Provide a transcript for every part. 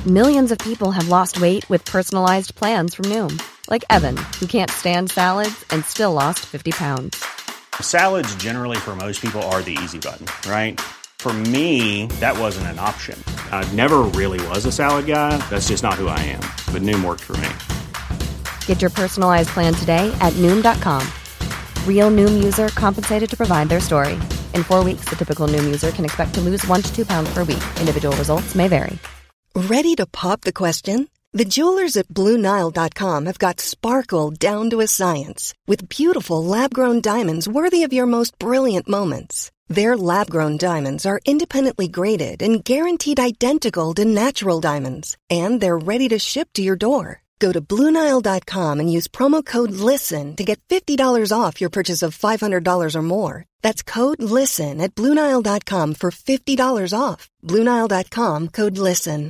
Millions of people have lost weight with personalized plans from Noom. Like Evan, who can't stand salads and still lost 50 pounds. Salads generally for most people are the easy button, right? For me, that wasn't an option. I never really was a salad guy. That's just not who I am. But Noom worked for me. Get your personalized plan today at Noom.com. Real Noom user compensated to provide their story. In 4 weeks, the typical Noom user can expect to lose 1 to 2 pounds per week. Individual results may vary. Ready to pop the question? The jewelers at BlueNile.com have got sparkle down to a science with beautiful lab-grown diamonds worthy of your most brilliant moments. Their lab-grown diamonds are independently graded and guaranteed identical to natural diamonds, and they're ready to ship to your door. Go to BlueNile.com and use promo code LISTEN to get $50 off your purchase of $500 or more. That's code LISTEN at BlueNile.com for $50 off. BlueNile.com, code LISTEN.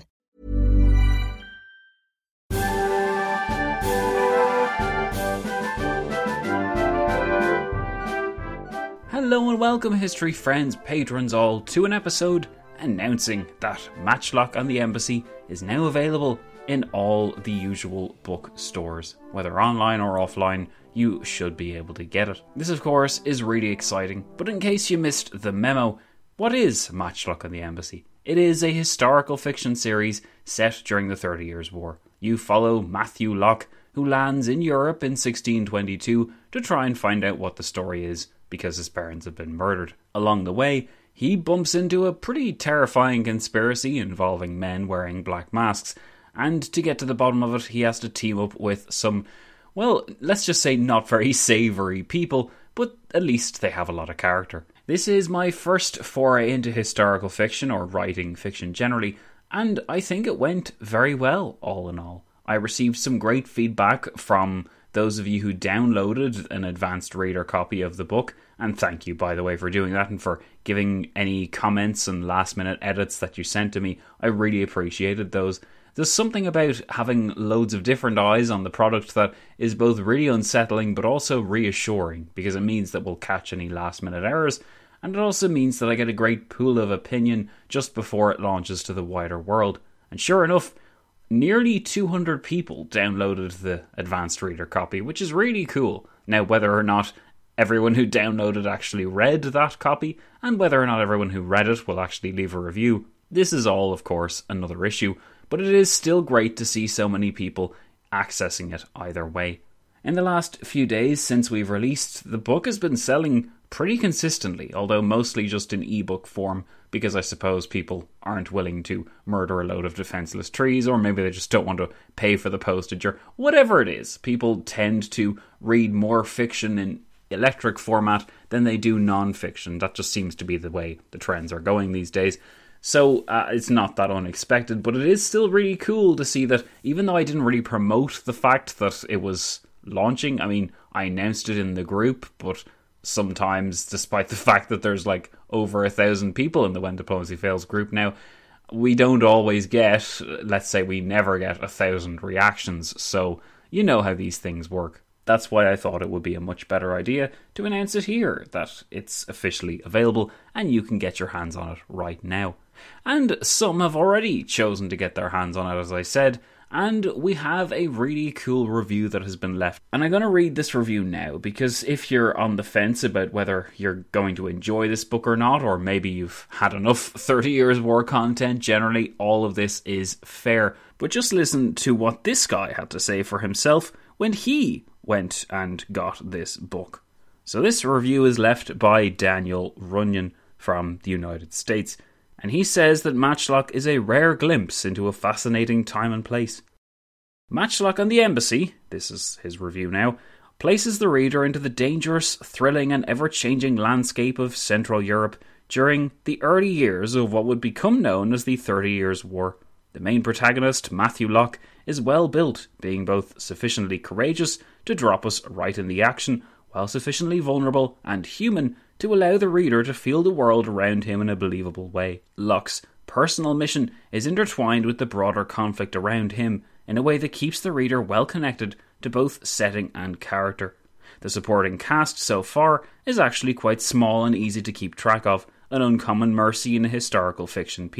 Hello and welcome, history friends, patrons all, to an episode announcing that Matchlock and the Embassy is now available in all the usual bookstores. Whether online or offline, you should be able to get it. This, of course, is really exciting, but in case you missed the memo, what is Matchlock and the Embassy? It is a historical fiction series set during the 30 Years' War. You follow Matthew Locke, who lands in Europe in 1622 to try and find out what the story is, because his parents have been murdered. Along the way, he bumps into a pretty terrifying conspiracy involving men wearing black masks, and to get to the bottom of it, he has to team up with some, well, let's just say not very savoury people, but at least they have a lot of character. This is my first foray into historical fiction, or writing fiction generally, and I think it went very well, all in all. I received some great feedback from those of you who downloaded an advanced reader copy of the book, and thank you, by the way, for doing that and for giving any comments and last minute edits that you sent to me. I really appreciated those. There's something about having loads of different eyes on the product that is both really unsettling but also reassuring, because it means that we'll catch any last minute errors, and it also means that I get a great pool of opinion just before it launches to the wider world. And sure enough, nearly 200 people downloaded the advanced reader copy, which is really cool. Now, whether or not everyone who downloaded actually read that copy, and whether or not everyone who read it will actually leave a review, this is all, of course, another issue, but it is still great to see so many people accessing it either way. In the last few days since we've released, the book has been selling pretty consistently, although mostly just in ebook form, because I suppose people aren't willing to murder a load of defenseless trees, or maybe they just don't want to pay for the postage, or whatever it is. People tend to read more fiction in electric format than they do non-fiction. That just seems to be the way the trends are going these days. So it's not that unexpected, but it is still really cool to see that even though I didn't really promote the fact that it was launching, I mean, I announced it in the group, but sometimes, despite the fact that there's like over 1,000 people in the When Diplomacy Fails group now, we don't always get, let's say we never get 1,000 reactions, so you know how these things work. That's why I thought it would be a much better idea to announce it here, that it's officially available and you can get your hands on it right now. And some have already chosen to get their hands on it, as I said, and we have a really cool review that has been left. And I'm going to read this review now, because if you're on the fence about whether you're going to enjoy this book or not, or maybe you've had enough 30 Years War content, generally all of this is fair. But just listen to what this guy had to say for himself when he went and got this book. So this review is left by Daniel Runyon from the United States, and he says that Matchlock is a rare glimpse into a fascinating time and place. Matchlock and the Embassy, this is his review now, places the reader into the dangerous, thrilling and ever-changing landscape of Central Europe during the early years of what would become known as the 30 Years' War. The main protagonist, Matthew Locke, is well built, being both sufficiently courageous to drop us right in the action, while sufficiently vulnerable and human to allow the reader to feel the world around him in a believable way. Locke's personal mission is intertwined with the broader conflict around him in a way that keeps the reader well connected to both setting and character. The supporting cast so far is actually quite small and easy to keep track of, an uncommon mercy in a historical fiction piece.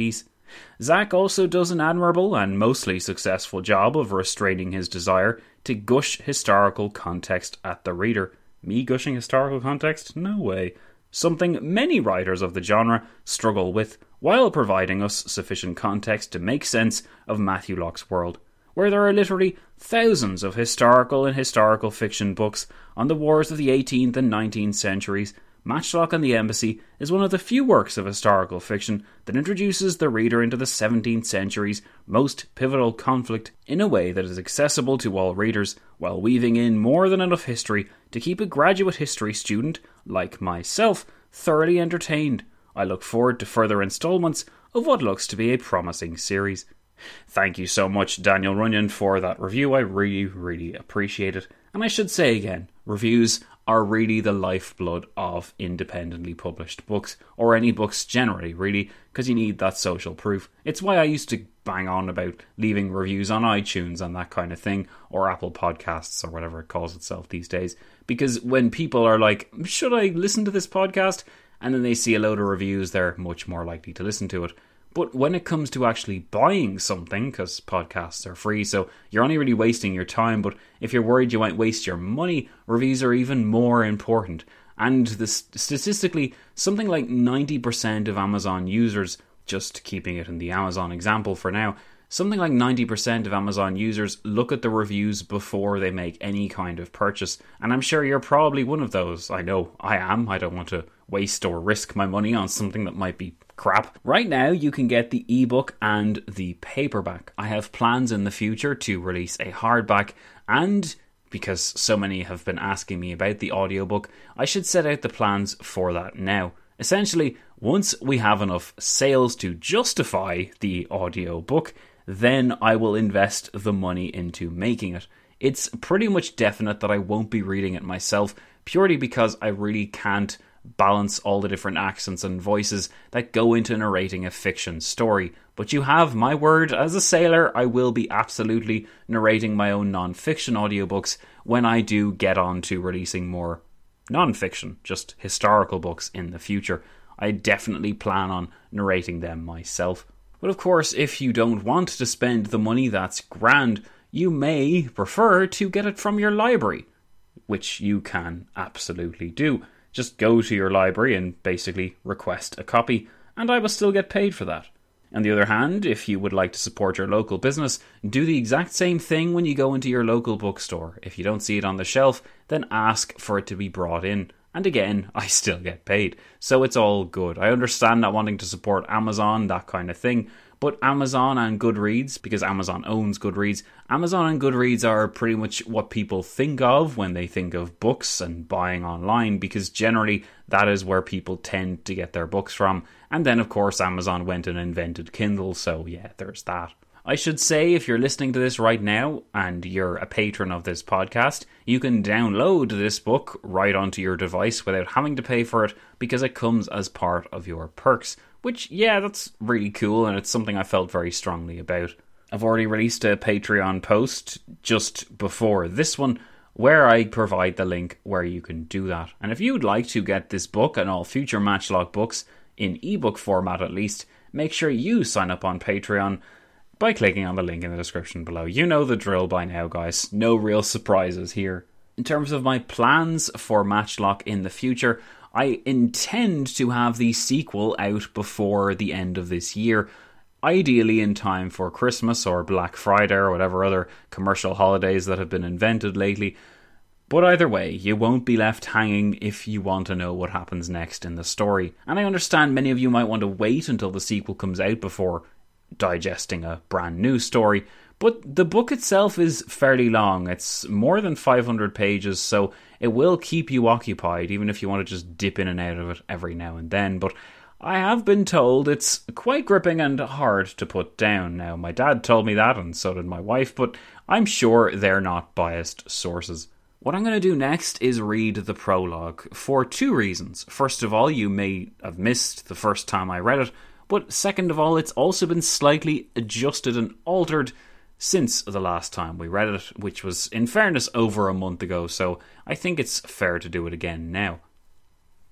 Zach also does an admirable and mostly successful job of restraining his desire to gush historical context at the reader. Me gushing historical context? No way. Something many writers of the genre struggle with, while providing us sufficient context to make sense of Matthew Locke's world, where there are literally thousands of historical and historical fiction books on the wars of the 18th and 19th centuries. Matchlock and the Embassy is one of the few works of historical fiction that introduces the reader into the 17th century's most pivotal conflict in a way that is accessible to all readers, while weaving in more than enough history to keep a graduate history student, like myself, thoroughly entertained. I look forward to further instalments of what looks to be a promising series. Thank you so much, Daniel Runyon, for that review. I really appreciate it. And I should say again, reviews are really the lifeblood of independently published books, or any books generally, really, because you need that social proof. It's why I used to bang on about leaving reviews on iTunes and that kind of thing, or Apple Podcasts, or whatever it calls itself these days, because when people are like, should I listen to this podcast? And then they see a load of reviews, they're much more likely to listen to it. But when it comes to actually buying something, because podcasts are free, so you're only really wasting your time, but if you're worried you might waste your money, reviews are even more important. And statistically, something like 90% of Amazon users, just keeping it in the Amazon example for now, something like 90% of Amazon users look at the reviews before they make any kind of purchase. And I'm sure you're probably one of those. I know I am. I don't want to waste or risk my money on something that might be crap. Right now, you can get the ebook and the paperback. I have plans in the future to release a hardback, and because so many have been asking me about the audiobook, I should set out the plans for that now. Essentially, once we have enough sales to justify the audiobook, then I will invest the money into making it. It's pretty much definite that I won't be reading it myself, purely because I really can't balance all the different accents and voices that go into narrating a fiction story. But you have my word, as a sailor, I will be absolutely narrating my own non-fiction audiobooks when I do get on to releasing more non-fiction, just historical books in the future. I definitely plan on narrating them myself. But of course, if you don't want to spend the money, that's grand. You may prefer to get it from your library, which you can absolutely do. Just go to your library and basically request a copy, and I will still get paid for that. On the other hand, if you would like to support your local business, do the exact same thing when you go into your local bookstore. If you don't see it on the shelf, then ask for it to be brought in. And again, I still get paid. So it's all good. I understand not wanting to support Amazon, that kind of thing. But Amazon and Goodreads, because Amazon owns Goodreads, Amazon and Goodreads are pretty much what people think of when they think of books and buying online, because generally that is where people tend to get their books from. And then, of course, Amazon went and invented Kindle, so yeah, there's that. I should say, if you're listening to this right now and you're a patron of this podcast, you can download this book right onto your device without having to pay for it, because it comes as part of your perks. Which, yeah, that's really cool, and it's something I felt very strongly about. I've already released a Patreon post just before this one, where I provide the link where you can do that. And if you'd like to get this book and all future Matchlock books, in ebook format at least, make sure you sign up on Patreon by clicking on the link in the description below. You know the drill by now, guys. No real surprises here. In terms of my plans for Matchlock in the future, I intend to have the sequel out before the end of this year, ideally in time for Christmas or Black Friday or whatever other commercial holidays that have been invented lately. But either way, you won't be left hanging if you want to know what happens next in the story. And I understand many of you might want to wait until the sequel comes out before digesting a brand new story, but the book itself is fairly long. It's more than 500 pages, so it will keep you occupied, even if you want to just dip in and out of it every now and then. But I have been told it's quite gripping and hard to put down. Now, my dad told me that, and so did my wife, but I'm sure they're not biased sources. What I'm going to do next is read the prologue, for two reasons. First of all, you may have missed the first time I read it, but second of all, it's also been slightly adjusted and altered since the last time we read it, which was, in fairness, over a month ago, so I think it's fair to do it again now.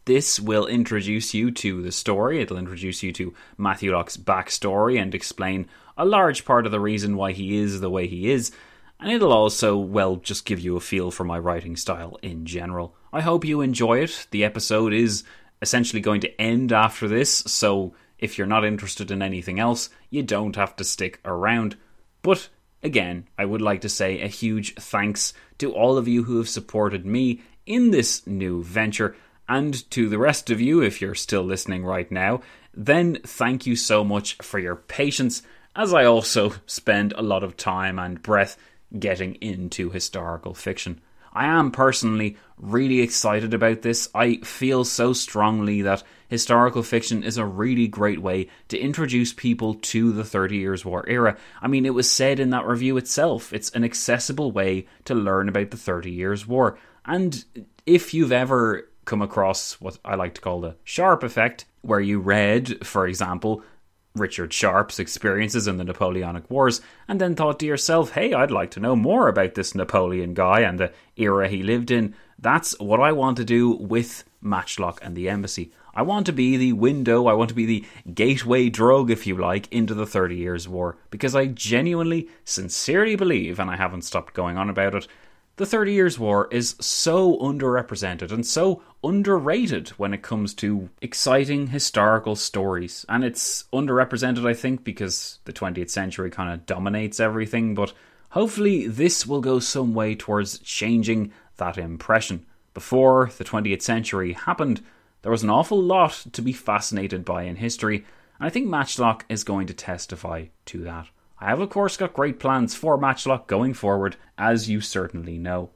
This will introduce you to the story, it'll introduce you to Matthew Locke's backstory and explain a large part of the reason why he is the way he is, and it'll also, well, just give you a feel for my writing style in general. I hope you enjoy it. The episode is essentially going to end after this, so if you're not interested in anything else, you don't have to stick around. But again, I would like to say a huge thanks to all of you who have supported me in this new venture, and to the rest of you, if you're still listening right now, then thank you so much for your patience, as I also spend a lot of time and breath getting into historical fiction. I am personally really excited about this. I feel so strongly that historical fiction is a really great way to introduce people to the 30 Years' War era. I mean, it was said in that review itself, it's an accessible way to learn about the 30 Years' War. And if you've ever come across what I like to call the Sharpe effect, where you read, for example, Richard Sharpe's experiences in the Napoleonic Wars, and then thought to yourself, hey, I'd like to know more about this Napoleon guy and the era he lived in. That's what I want to do with Matchlock and the Embassy. I want to be the window, I want to be the gateway drug, if you like, into the 30 Years' War, because I genuinely, sincerely believe, and I haven't stopped going on about it, the 30 Years' War is so underrepresented and so underrated when it comes to exciting historical stories. And it's underrepresented, I think, because the 20th century kind of dominates everything, but hopefully this will go some way towards changing that impression. Before the 20th century happened, there was an awful lot to be fascinated by in history, and I think Matchlock is going to testify to that. I have, of course, got great plans for Matchlock going forward, as you certainly know.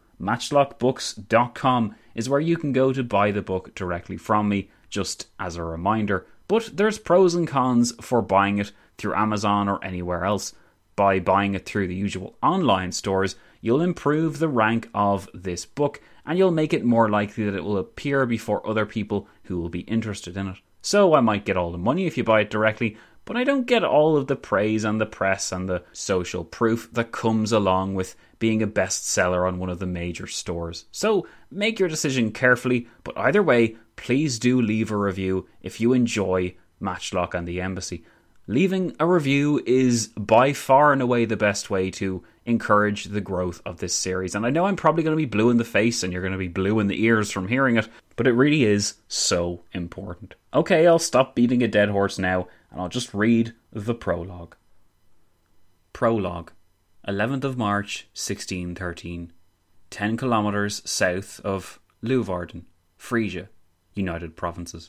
Matchlockbooks.com is where you can go to buy the book directly from me, just as a reminder. But there's pros and cons for buying it through Amazon or anywhere else. By buying it through the usual online stores, you'll improve the rank of this book, and you'll make it more likely that it will appear before other people who will be interested in it. So I might get all the money if you buy it directly, but I don't get all of the praise and the press and the social proof that comes along with being a bestseller on one of the major stores. So make your decision carefully, but either way, please do leave a review if you enjoy Matchlock and the Embassy. Leaving a review is by far and away the best way to encourage the growth of this series. And I know I'm probably going to be blue in the face and you're going to be blue in the ears from hearing it, but it really is so important. Okay, I'll stop beating a dead horse now and I'll just read the prologue. Prologue. 11th of March, 1613. 10 kilometres south of Leeuwarden, Frisia, United Provinces.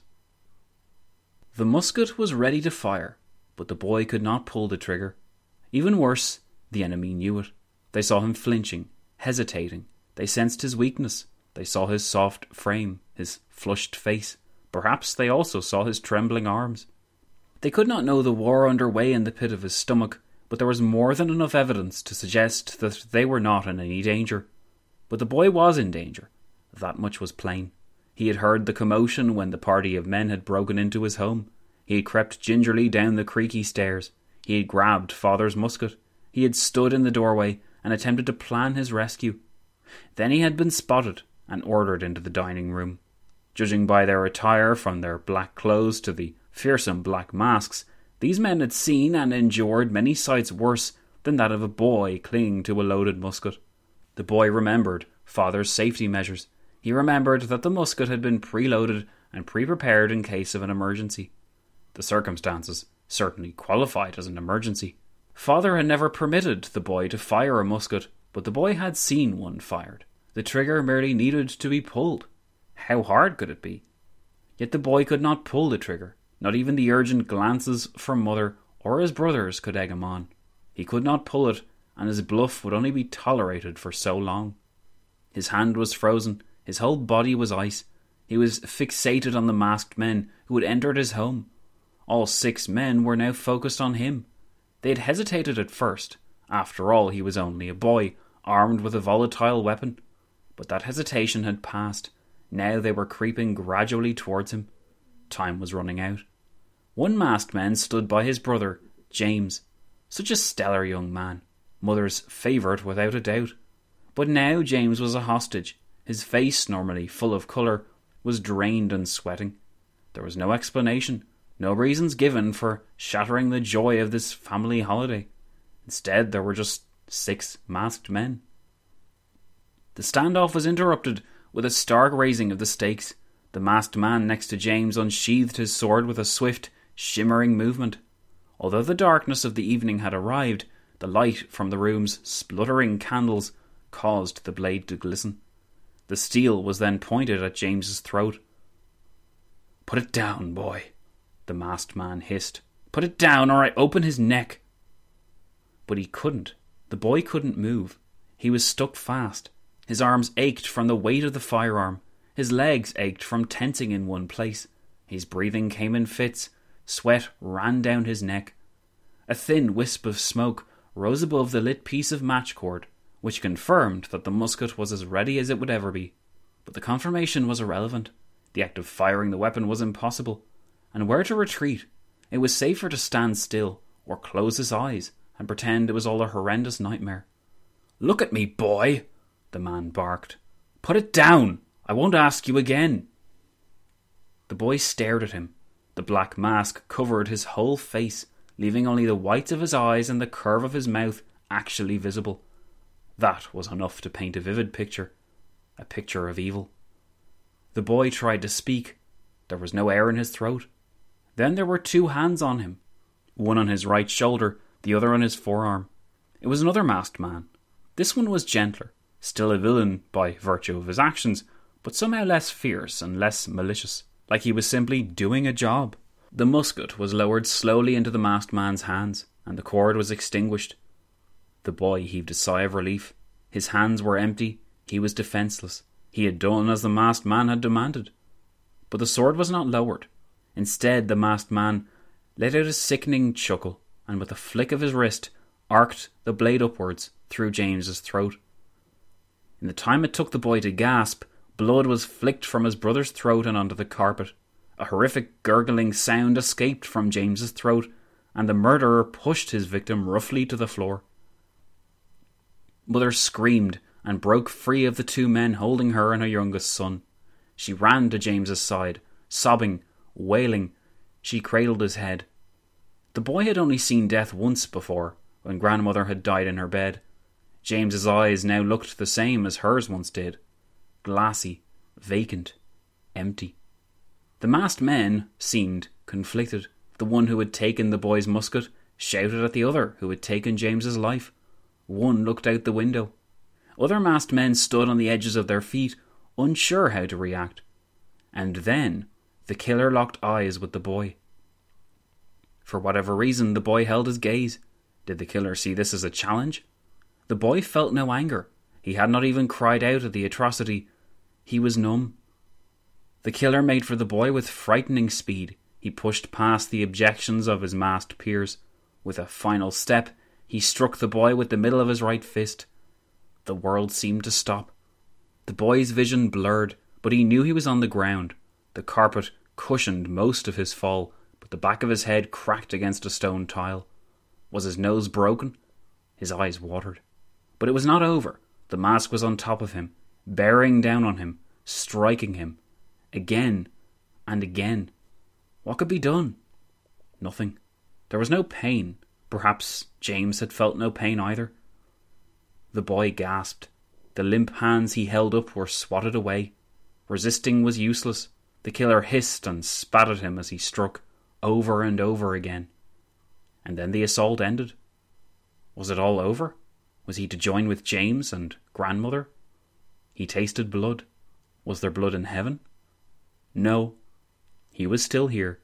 The musket was ready to fire, but the boy could not pull the trigger. Even worse, the enemy knew it. They saw him flinching, hesitating. They sensed his weakness. They saw his soft frame, his flushed face. Perhaps they also saw his trembling arms. They could not know the war underway in the pit of his stomach, but there was more than enough evidence to suggest that they were not in any danger. But the boy was in danger. That much was plain. He had heard the commotion when the party of men had broken into his home. He had crept gingerly down the creaky stairs. He had grabbed father's musket. He had stood in the doorway and attempted to plan his rescue. Then he had been spotted and ordered into the dining room. Judging by their attire, from their black clothes to the fearsome black masks, these men had seen and endured many sights worse than that of a boy clinging to a loaded musket. The boy remembered father's safety measures. He remembered that the musket had been preloaded and pre-prepared in case of an emergency. The circumstances certainly qualified as an emergency. Father had never permitted the boy to fire a musket, but the boy had seen one fired. The trigger merely needed to be pulled. How hard could it be? Yet the boy could not pull the trigger. Not even the urgent glances from mother or his brothers could egg him on. He could not pull it, and his bluff would only be tolerated for so long. His hand was frozen. His whole body was ice. He was fixated on the masked men who had entered his home. All 6 men were now focused on him. They had hesitated at first. After all, he was only a boy, armed with a volatile weapon. But that hesitation had passed. Now they were creeping gradually towards him. Time was running out. One masked man stood by his brother, James. Such a stellar young man. Mother's favourite without a doubt. But now James was a hostage. His face, normally full of colour, was drained and sweating. There was no explanation, no reasons given for shattering the joy of this family holiday. Instead, there were just 6 masked men. The standoff was interrupted with a stark raising of the stakes. The masked man next to James unsheathed his sword with a swift, shimmering movement. Although the darkness of the evening had arrived, the light from the room's spluttering candles caused the blade to glisten. The steel was then pointed at James's throat. "Put it down, boy," the masked man hissed. "Put it down or I open his neck." But he couldn't. The boy couldn't move. He was stuck fast. His arms ached from the weight of the firearm. His legs ached from tensing in one place. His breathing came in fits. Sweat ran down his neck. A thin wisp of smoke rose above the lit piece of matchcord, which confirmed that the musket was as ready as it would ever be. But the confirmation was irrelevant. The act of firing the weapon was impossible. And where to retreat? It was safer to stand still, or close his eyes, and pretend it was all a horrendous nightmare. "Look at me, boy," the man barked. "Put it down! I won't ask you again." The boy stared at him. The black mask covered his whole face, leaving only the whites of his eyes and the curve of his mouth actually visible. That was enough to paint a vivid picture. A picture of evil. The boy tried to speak. There was no air in his throat. Then there were 2 hands on him. One on his right shoulder, the other on his forearm. It was another masked man. This one was gentler, still a villain by virtue of his actions, but somehow less fierce and less malicious, like he was simply doing a job. The musket was lowered slowly into the masked man's hands, and the cord was extinguished. The boy heaved a sigh of relief. His hands were empty. He was defenceless. He had done as the masked man had demanded. But the sword was not lowered. Instead, the masked man let out a sickening chuckle, and with a flick of his wrist, arced the blade upwards through James's throat. In the time it took the boy to gasp, blood was flicked from his brother's throat and onto the carpet. A horrific gurgling sound escaped from James's throat, and the murderer pushed his victim roughly to the floor. Mother screamed and broke free of the 2 men holding her and her youngest son. She ran to James's side, sobbing, wailing. She cradled his head. The boy had only seen death once before, when grandmother had died in her bed. James's eyes now looked the same as hers once did. Glassy, vacant, empty. The masked men seemed conflicted. The one who had taken the boy's musket shouted at the other who had taken James's life. One looked out the window. Other masked men stood on the edges of their feet, unsure how to react. And then the killer locked eyes with the boy. For whatever reason, the boy held his gaze. Did the killer see this as a challenge? The boy felt no anger. He had not even cried out at the atrocity. He was numb. The killer made for the boy with frightening speed. He pushed past the objections of his masked peers. With a final step, he struck the boy with the middle of his right fist. The world seemed to stop. The boy's vision blurred, but he knew he was on the ground. The carpet cushioned most of his fall, but the back of his head cracked against a stone tile. Was his nose broken? His eyes watered. But it was not over. The mask was on top of him, bearing down on him, striking him. Again and again. What could be done? Nothing. There was no pain. Perhaps James had felt no pain either. The boy gasped. The limp hands he held up were swatted away. Resisting was useless. The killer hissed and spat at him as he struck, over and over again. And then the assault ended. Was it all over? Was he to join with James and grandmother? He tasted blood. Was there blood in heaven? No. He was still here.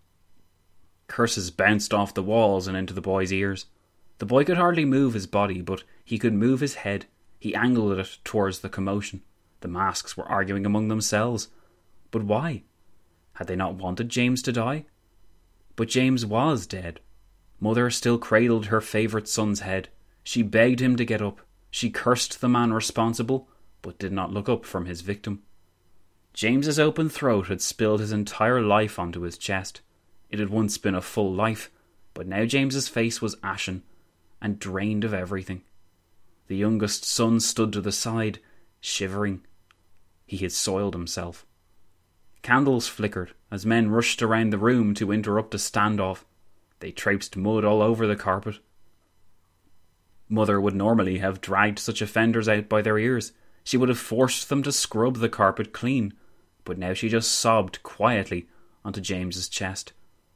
Curses bounced off the walls and into the boy's ears. The boy could hardly move his body, but he could move his head. He angled it towards the commotion. The masks were arguing among themselves. But why? Had they not wanted James to die? But James was dead. Mother still cradled her favourite son's head. She begged him to get up. She cursed the man responsible, but did not look up from his victim. James's open throat had spilled his entire life onto his chest. It had once been a full life, but now James's face was ashen and drained of everything. The youngest son stood to the side, shivering. He had soiled himself. Candles flickered as men rushed around the room to interrupt a standoff. They traipsed mud all over the carpet. Mother would normally have dragged such offenders out by their ears. She would have forced them to scrub the carpet clean, but now she just sobbed quietly onto James's chest.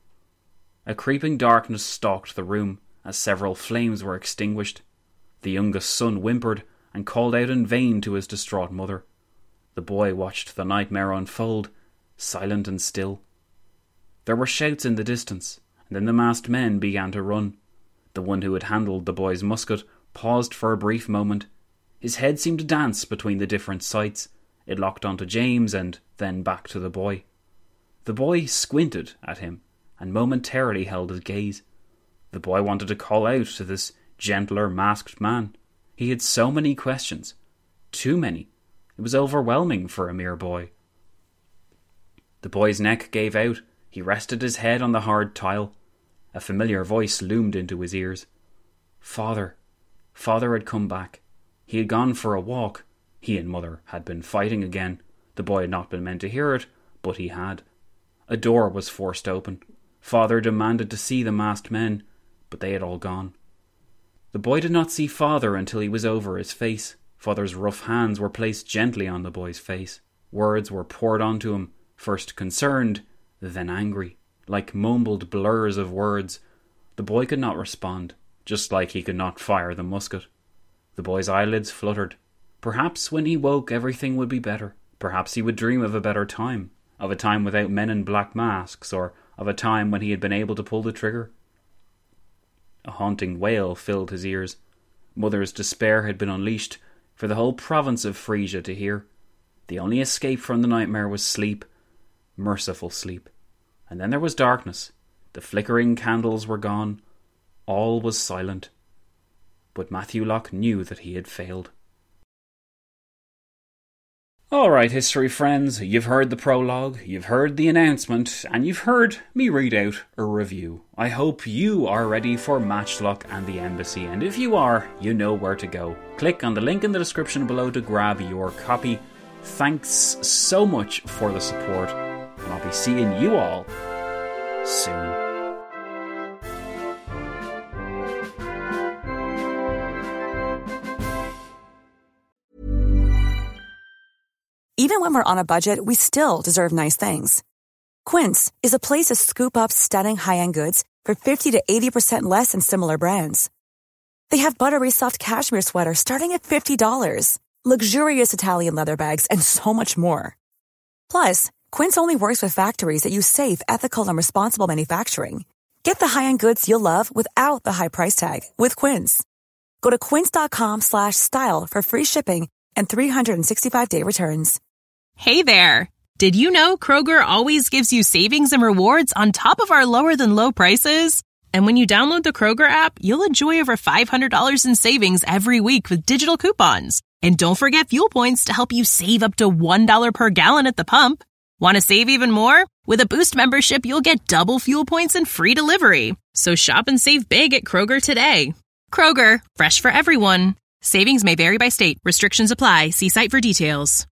A creeping darkness stalked the room as several flames were extinguished. The youngest son whimpered and called out in vain to his distraught mother. The boy watched the nightmare unfold, silent and still. There were shouts in the distance, and then the masked men began to run. The one who had handled the boy's musket paused for a brief moment. His head seemed to dance between the different sights. It locked onto James and then back to the boy. The boy squinted at him and momentarily held his gaze. The boy wanted to call out to this gentler masked man. He had so many questions. Too many. It was overwhelming for a mere boy. The boy's neck gave out. He rested his head on the hard tile. A familiar voice loomed into his ears. Father. Father had come back. He had gone for a walk. He and Mother had been fighting again. The boy had not been meant to hear it, but he had. A door was forced open. Father demanded to see the masked men, but they had all gone. The boy did not see Father until he was over his face. Father's rough hands were placed gently on the boy's face. Words were poured onto him, first concerned, then angry, like mumbled blurs of words. The boy could not respond, just like he could not fire the musket. The boy's eyelids fluttered. Perhaps when he woke everything would be better. Perhaps he would dream of a better time, of a time without men in black masks, or of a time when he had been able to pull the trigger. A haunting wail filled his ears. Mother's despair had been unleashed for the whole province of Frisia to hear. The only escape from the nightmare was sleep, merciful sleep. And then there was darkness. The flickering candles were gone. All was silent. But Matthew Locke knew that he had failed. Alright, history friends, you've heard the prologue, you've heard the announcement, and you've heard me read out a review. I hope you are ready for Matchlock and the Embassy, and if you are, you know where to go. Click on the link in the description below to grab your copy. Thanks so much for the support, and I'll be seeing you all soon. Even when we're on a budget, we still deserve nice things. Quince is a place to scoop up stunning high-end goods for 50 to 80% less than similar brands. They have buttery soft cashmere sweaters starting at $50, luxurious Italian leather bags, and so much more. Plus, Quince only works with factories that use safe, ethical, and responsible manufacturing. Get the high-end goods you'll love without the high price tag with Quince. Go to quince.com/style for free shipping and 365-day returns. Hey there! Did you know Kroger always gives you savings and rewards on top of our lower-than-low prices? And when you download the Kroger app, you'll enjoy over $500 in savings every week with digital coupons. And don't forget fuel points to help you save up to $1 per gallon at the pump. Want to save even more? With a Boost membership, you'll get double fuel points and free delivery. So shop and save big at Kroger today. Kroger, fresh for everyone. Savings may vary by state. Restrictions apply. See site for details.